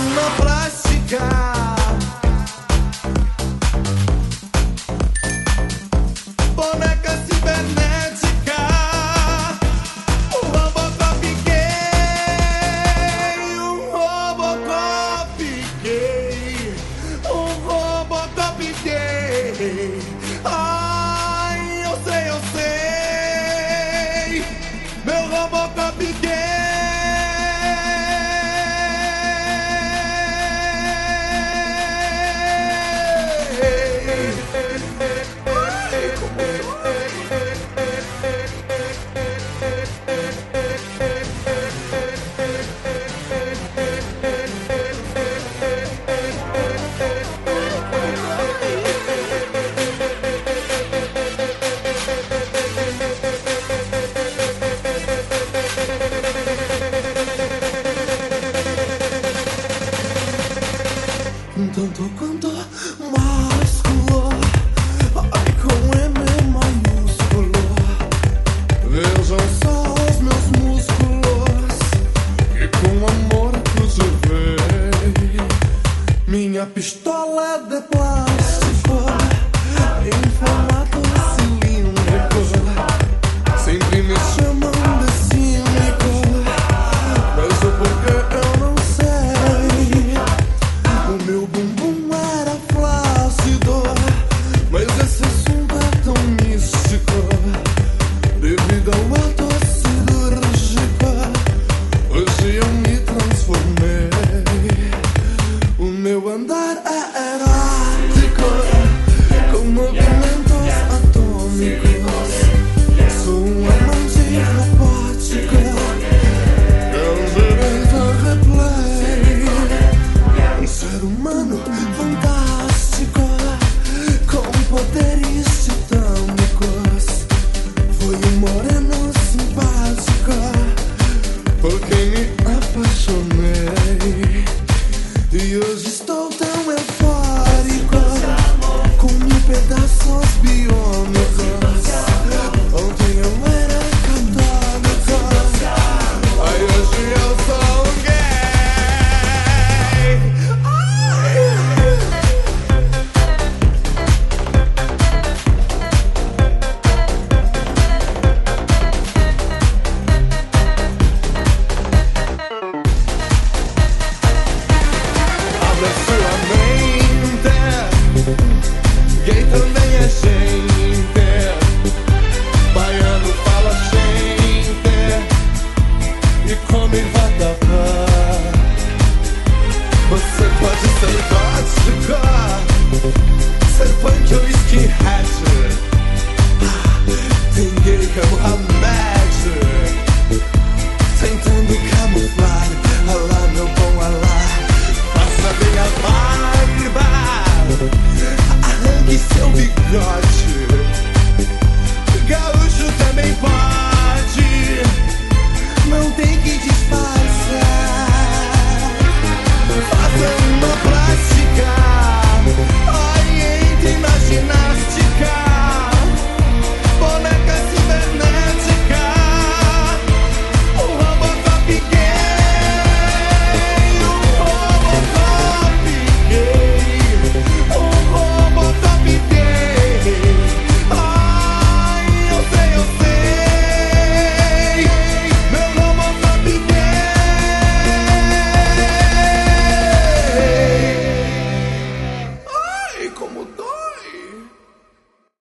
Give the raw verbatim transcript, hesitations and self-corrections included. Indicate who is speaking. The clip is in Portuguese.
Speaker 1: na plástica. Boneca cibernética, um Robocop gay, um Robocop gay, um Robocop gay. Ai, eu sei, eu sei, meu Robocop gay. Tanto quanto másculo, ai com M maiúsculo. Vejam só os meus músculos, que com amor cultivei. Minha pistola é de plástico, em formato cilíndrico. Sempre me chamam de cínico, mas o porquê eu não sei. O meu bumbum era flácido, mas esse assunto é tão místico. Devido ao ato cirúrgico, hoje eu me transformei. O meu andar é erótico, com movimentos atômicos. Sou um amante robótico, com direito a replay. Um ser humano fantástico, com poderes titânicos. Foi um moreno simpático, por quem me apaixonei. E hoje estou tão eufórico, com mil pedaços biônicos. Ontem eu era católico, aí hoje eu sou um gay. Abre sua mente, gay também é gente. Baiano fala gente e come vatapá. Você pode ser